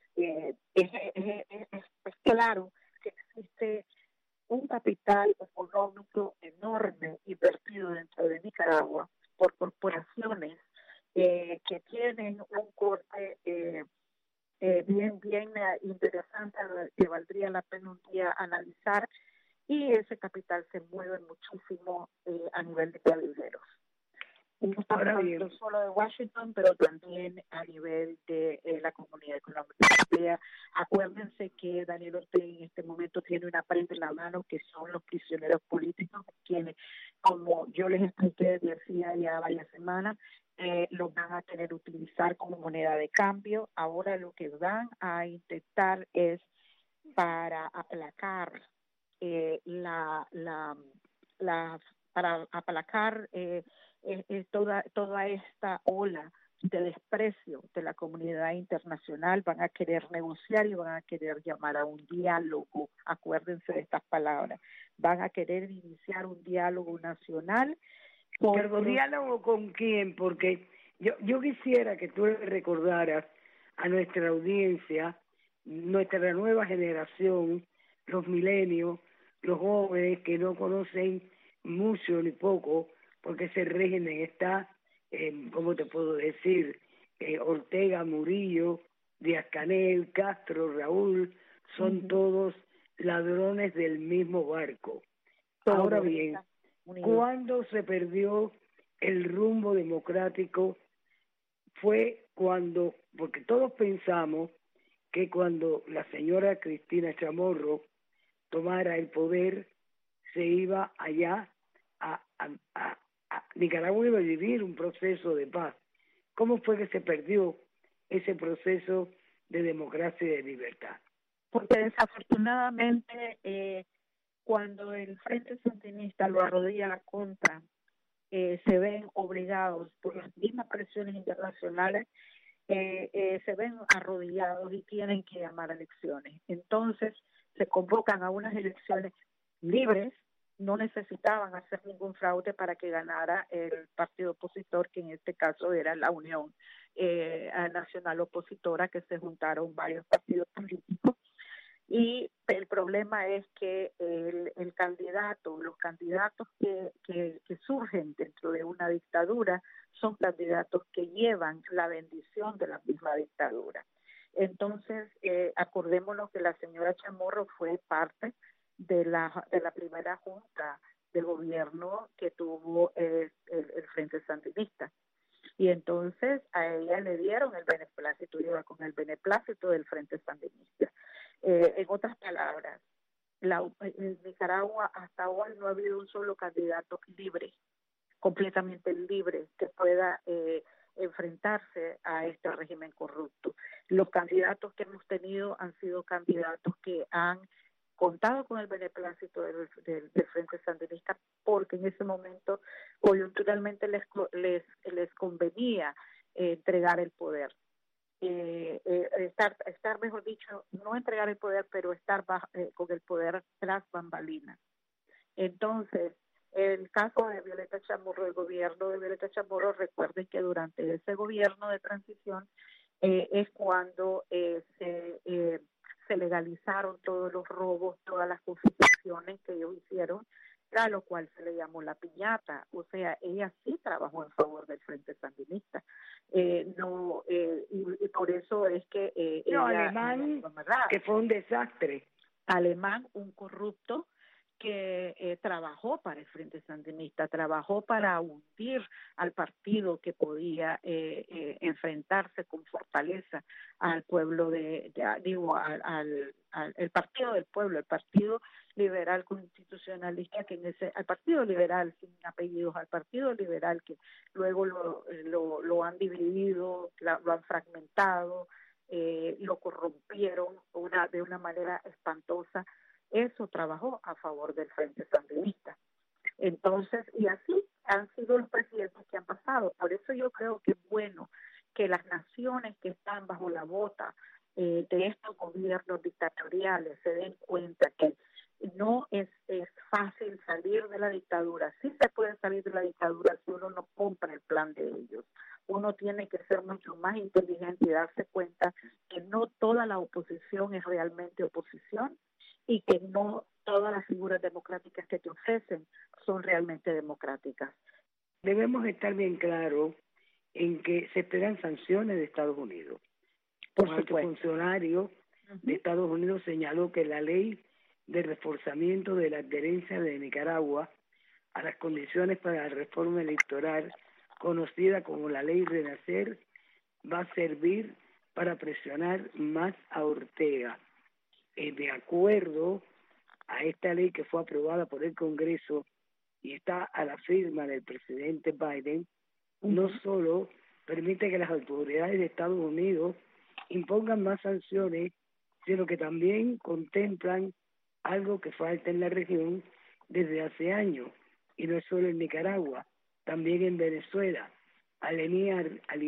es claro que existe un capital económico enorme invertido dentro de Nicaragua por corporaciones que tienen un corte bien interesante, que valdría la pena un día analizar, y ese capital se mueve muchísimo a nivel de cabilderos. No estamos hablando solo de Washington, pero también a nivel de la Comunidad Económica Europea. Acuérdense que Daniel Ortega en este momento tiene una prenda en la mano, que son los prisioneros políticos, quienes, como yo les expliqué desde hacía ya varias semanas, los van a tener que utilizar como moneda de cambio. Ahora lo que van a intentar es para aplacar para aplacar toda esta ola de desprecio de la comunidad internacional. Van a querer negociar y van a querer llamar a un diálogo. Acuérdense de estas palabras. Van a querer iniciar un diálogo nacional. ¿Pero diálogo con quién? Porque yo quisiera que tú le recordaras a nuestra audiencia, nuestra nueva generación, los milenios, los jóvenes que no conocen mucho ni poco, porque ese régimen está, ¿cómo te puedo decir? Ortega, Murillo, Díaz-Canel, Castro, Raúl, son todos ladrones del mismo barco. Ahora bien, ¿cuándo se perdió el rumbo democrático? fue cuando, porque todos pensamos que cuando la señora Cristina Chamorro tomara el poder, se iba allá a Nicaragua, iba a vivir un proceso de paz. ¿Cómo fue que se perdió ese proceso de democracia y de libertad? Porque desafortunadamente cuando el Frente Sandinista lo arrodilla a la contra, se ven obligados por las mismas presiones internacionales, se ven arrodillados y tienen que llamar a elecciones. Entonces se convocan a unas elecciones libres, no necesitaban hacer ningún fraude para que ganara el partido opositor, que en este caso era la Unión Nacional Opositora, que se juntaron varios partidos políticos. Y el problema es que los candidatos que surgen dentro de una dictadura son candidatos que llevan la bendición de la misma dictadura. Entonces, acordémonos que la señora Chamorro fue parte de la primera junta de gobierno que tuvo el Frente Sandinista. Y entonces a ella le dieron el beneplácito, iba con el beneplácito del Frente Sandinista. En otras palabras, en Nicaragua hasta hoy no ha habido un solo candidato libre, completamente libre, que pueda enfrentarse a este régimen corrupto. Los candidatos que hemos tenido han sido candidatos que han contado con el beneplácito del Frente Sandinista, porque en ese momento coyunturalmente les convenía entregar el poder. Estar, mejor dicho, no entregar el poder, pero estar con el poder tras bambalinas. Entonces, el caso de Violeta Chamorro, el gobierno de Violeta Chamorro, recuerden que durante ese gobierno de transición es cuando se legalizaron todos los robos, todas las confiscaciones que ellos hicieron, a lo cual se le llamó la piñata. O sea, ella sí trabajó en favor del Frente Sandinista. Y por eso es que ella, Alemán, que fue un desastre. Alemán, un corrupto que trabajó para el Frente Sandinista, trabajó para hundir al partido que podía enfrentarse con fortaleza al pueblo el partido del pueblo, el Partido Liberal Constitucionalista, al Partido Liberal sin apellidos, al Partido Liberal que luego lo han dividido, lo han fragmentado, lo corrompieron de una manera espantosa. Eso trabajó a favor del Frente Sandinista. Entonces, y así han sido los presidentes que han pasado. Por eso yo creo que es bueno que las naciones que están bajo la bota de estos gobiernos dictatoriales se den cuenta que no es fácil salir de la dictadura. Sí se puede salir de la dictadura si uno no compra el plan de ellos. Uno tiene que ser mucho más inteligente y darse cuenta que no toda la oposición es realmente oposición, y que no todas las figuras democráticas que te ofrecen son realmente democráticas. Debemos estar bien claros en que se esperan sanciones de Estados Unidos. Un alto funcionario de Estados Unidos señaló que la ley de reforzamiento de la adherencia de Nicaragua a las condiciones para la reforma electoral, conocida como la Ley Renacer, va a servir para presionar más a Ortega. De acuerdo a esta ley que fue aprobada por el Congreso y está a la firma del presidente Biden, no solo permite que las autoridades de Estados Unidos impongan más sanciones, sino que también contemplan algo que falta en la región desde hace años, y no es solo en Nicaragua, también en Venezuela, alinear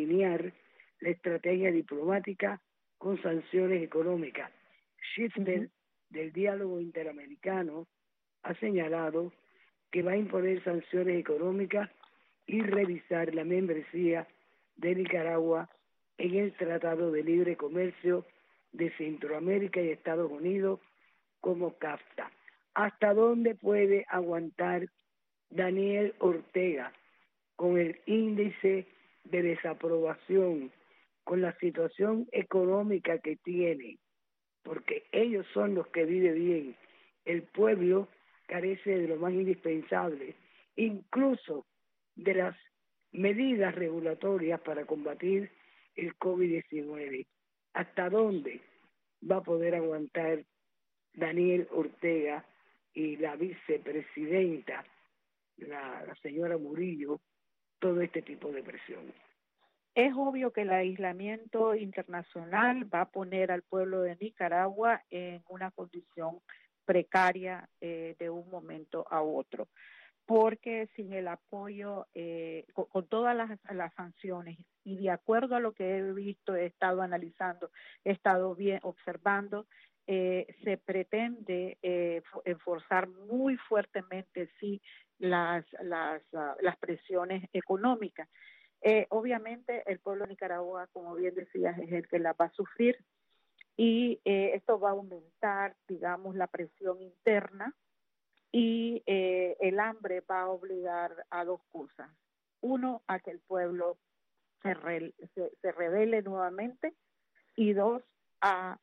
la estrategia diplomática con sanciones económicas. Schiffner, del diálogo interamericano, ha señalado que va a imponer sanciones económicas y revisar la membresía de Nicaragua en el Tratado de Libre Comercio de Centroamérica y Estados Unidos como CAFTA. ¿Hasta dónde puede aguantar Daniel Ortega con el índice de desaprobación, con la situación económica que tiene? Porque ellos son los que viven bien. El pueblo carece de lo más indispensable, incluso de las medidas regulatorias para combatir el COVID-19. ¿Hasta dónde va a poder aguantar Daniel Ortega y la vicepresidenta, la señora Murillo, todo este tipo de presión? Es obvio que el aislamiento internacional va a poner al pueblo de Nicaragua en una condición precaria de un momento a otro, porque sin el apoyo, con todas las sanciones, y de acuerdo a lo que he visto, he estado analizando, he estado bien observando, se pretende enforzar muy fuertemente las presiones económicas. Obviamente el pueblo de Nicaragua, como bien decías, es el que la va a sufrir, y esto va a aumentar, digamos, la presión interna, y el hambre va a obligar a dos cosas. Uno, a que el pueblo se rebele nuevamente, y dos, va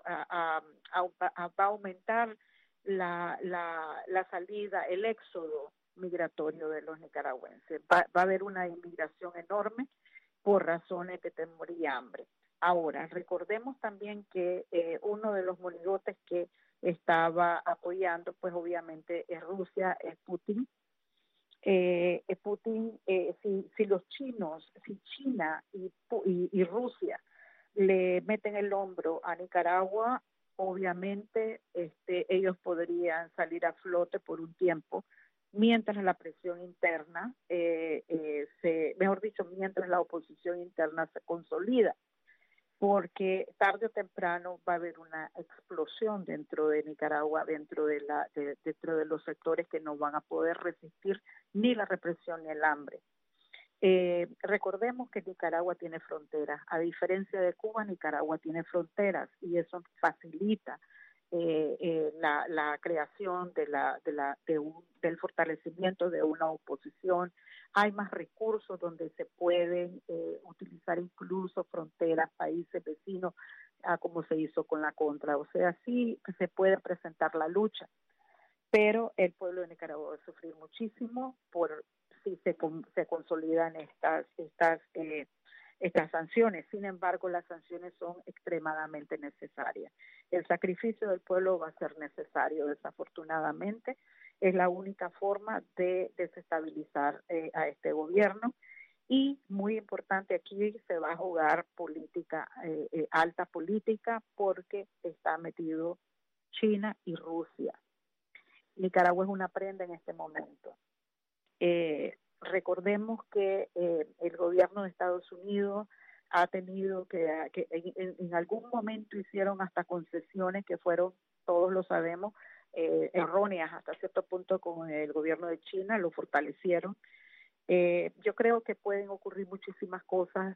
a aumentar la salida, el éxodo migratorio de los nicaragüenses. Va a haber una inmigración enorme por razones de temor y hambre. Ahora, recordemos también que uno de los monigotes que estaba apoyando, pues obviamente es Rusia, es Putin. Si los chinos, si China y Rusia le meten el hombro a Nicaragua, obviamente ellos podrían salir a flote por un tiempo, mientras la presión interna, mientras la oposición interna se consolida, porque tarde o temprano va a haber una explosión dentro de Nicaragua, dentro de los sectores que no van a poder resistir ni la represión ni el hambre. Recordemos que Nicaragua tiene fronteras. A diferencia de Cuba, Nicaragua tiene fronteras, y eso facilita la creación del fortalecimiento de una oposición. Hay más recursos donde se pueden utilizar incluso fronteras, países vecinos, como se hizo con la Contra. O sea, sí se puede presentar la lucha, pero el pueblo de Nicaragua va a sufrir muchísimo si se consolidan estas sanciones. Sin embargo, las sanciones son extremadamente necesarias. El sacrificio del pueblo va a ser necesario, desafortunadamente. Es la única forma de desestabilizar a este gobierno. Y muy importante, aquí se va a jugar política, alta política, porque está metido China y Rusia. Nicaragua es una prenda en este momento. Recordemos que el gobierno de Estados Unidos ha tenido que en algún momento hicieron hasta concesiones que fueron, todos lo sabemos, erróneas hasta cierto punto con el gobierno de China, lo fortalecieron. Yo creo que pueden ocurrir muchísimas cosas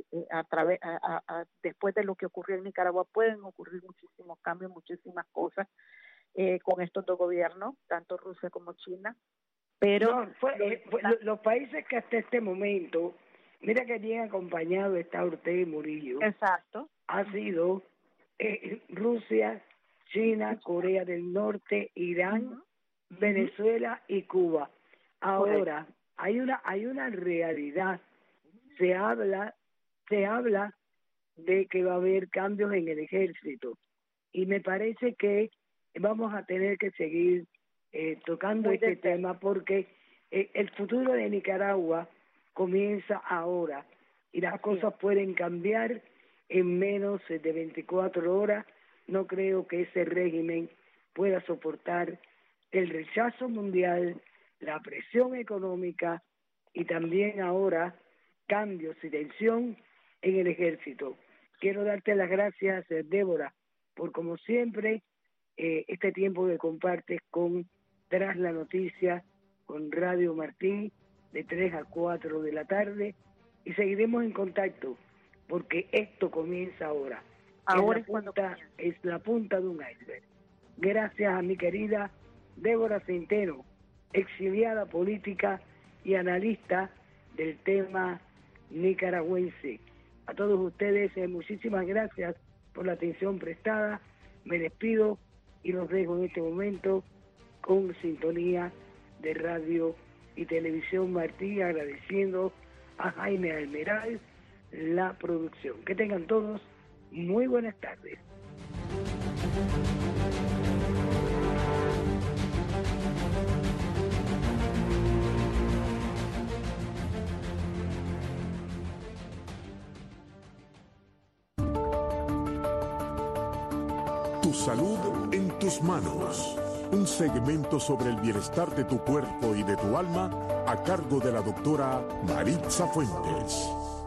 después de lo que ocurrió en Nicaragua. Pueden ocurrir muchísimos cambios, muchísimas cosas con estos dos gobiernos, tanto Rusia como China. Pero los países que hasta este momento, mira que bien acompañado está Ortega y Murillo. Exacto. Ha sido Rusia, China, Corea del Norte, Irán, Venezuela y Cuba. Ahora, hay una realidad. Se habla de que va a haber cambios en el ejército, y me parece que vamos a tener que seguir tocando este tema, porque el futuro de Nicaragua comienza ahora, y las cosas pueden cambiar en menos de 24 horas. No creo que ese régimen pueda soportar el rechazo mundial, la presión económica, y también ahora cambios y tensión en el ejército. Quiero darte las gracias, Débora, por como siempre este tiempo que compartes con Tras la Noticia, con Radio Martí, de 3 a 4 de la tarde, y seguiremos en contacto, porque esto comienza ahora. Es la punta de un iceberg. Gracias a mi querida Débora Centeno, exiliada política y analista del tema nicaragüense. A todos ustedes, muchísimas gracias por la atención prestada. Me despido y los dejo en este momento con sintonía de Radio y Televisión Martí, agradeciendo a Jaime Almeral la producción. Que tengan todos muy buenas tardes. Tu salud en tus manos. Un segmento sobre el bienestar de tu cuerpo y de tu alma a cargo de la doctora Maritza Fuentes.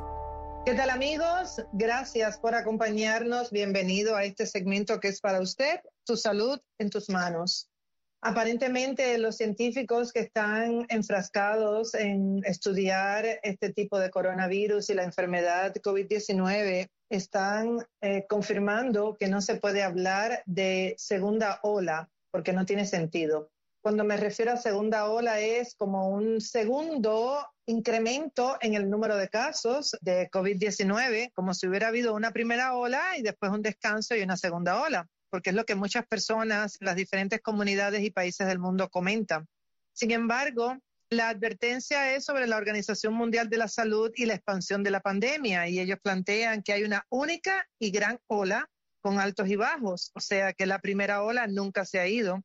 ¿Qué tal, amigos? Gracias por acompañarnos. Bienvenido a este segmento que es para usted, Tu salud en tus manos. Aparentemente, los científicos que están enfrascados en estudiar este tipo de coronavirus y la enfermedad COVID-19 están confirmando que no se puede hablar de segunda ola porque no tiene sentido. Cuando me refiero a segunda ola es como un segundo incremento en el número de casos de COVID-19, como si hubiera habido una primera ola y después un descanso y una segunda ola, porque es lo que muchas personas, las diferentes comunidades y países del mundo comentan. Sin embargo, la advertencia es sobre la Organización Mundial de la Salud y la expansión de la pandemia, y ellos plantean que hay una única y gran ola con altos y bajos, o sea que la primera ola nunca se ha ido.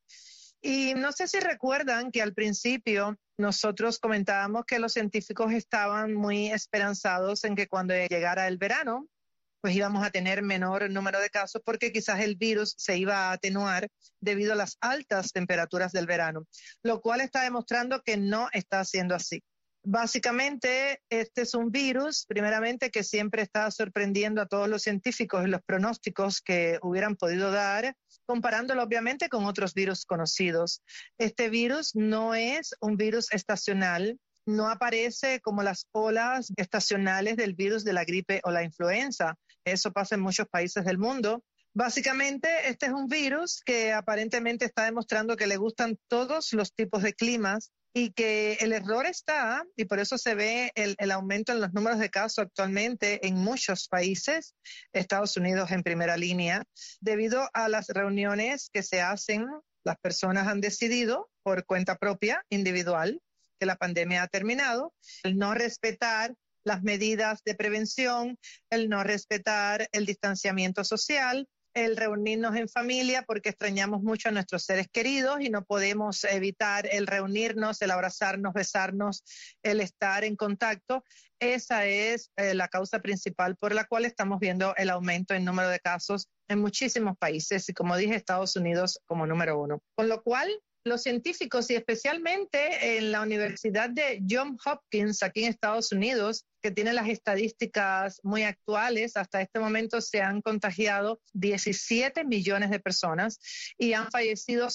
Y no sé si recuerdan que al principio nosotros comentábamos que los científicos estaban muy esperanzados en que cuando llegara el verano, pues íbamos a tener menor número de casos porque quizás el virus se iba a atenuar debido a las altas temperaturas del verano, lo cual está demostrando que no está siendo así. Básicamente, este es un virus, primeramente, que siempre está sorprendiendo a todos los científicos en los pronósticos que hubieran podido dar, comparándolo obviamente con otros virus conocidos. Este virus no es un virus estacional, no aparece como las olas estacionales del virus de la gripe o la influenza. Eso pasa en muchos países del mundo. Básicamente, este es un virus que aparentemente está demostrando que le gustan todos los tipos de climas y que el error está, y por eso se ve el aumento en los números de casos actualmente en muchos países, Estados Unidos en primera línea, debido a las reuniones que se hacen. Las personas han decidido por cuenta propia, individual, que la pandemia ha terminado, el no respetar las medidas de prevención, el no respetar el distanciamiento social, el reunirnos en familia porque extrañamos mucho a nuestros seres queridos y no podemos evitar el reunirnos, el abrazarnos, besarnos, el estar en contacto. Esa es la causa principal por la cual estamos viendo el aumento en número de casos en muchísimos países y, como dije, Estados Unidos como número 1. Con lo cual, los científicos y especialmente en la Universidad de Johns Hopkins aquí en Estados Unidos, que tiene las estadísticas muy actuales, hasta este momento se han contagiado 17 millones de personas y han fallecido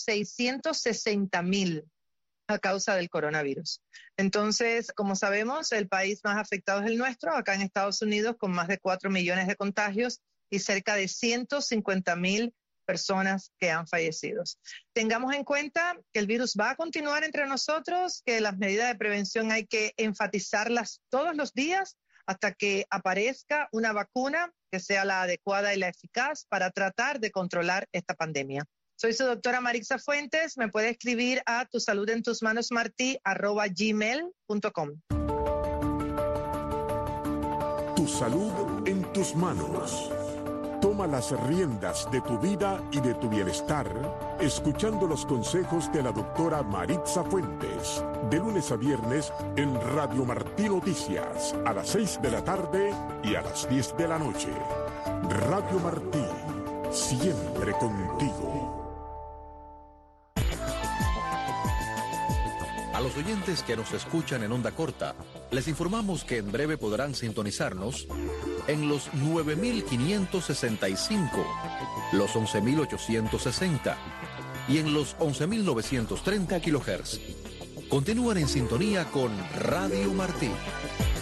660,000 a causa del coronavirus. Entonces, como sabemos, el país más afectado es el nuestro, acá en Estados Unidos, con más de 4 millones de contagios y cerca de 150,000 personas que han fallecido. Tengamos en cuenta que el virus va a continuar entre nosotros, que las medidas de prevención hay que enfatizarlas todos los días hasta que aparezca una vacuna que sea la adecuada y la eficaz para tratar de controlar esta pandemia. Soy su doctora Maritza Fuentes. Me puede escribir a tusaludentosmanosmarti@gmail.com. Tu salud en tus manos. Toma las riendas de tu vida y de tu bienestar, escuchando los consejos de la doctora Maritza Fuentes, de lunes a viernes en Radio Martí Noticias, a las 6 de la tarde y a las 10 de la noche. Radio Martí, siempre contigo. A los oyentes que nos escuchan en onda corta, les informamos que en breve podrán sintonizarnos en los 9.565, los 11.860 y en los 11.930 kHz. Continúan en sintonía con Radio Martí.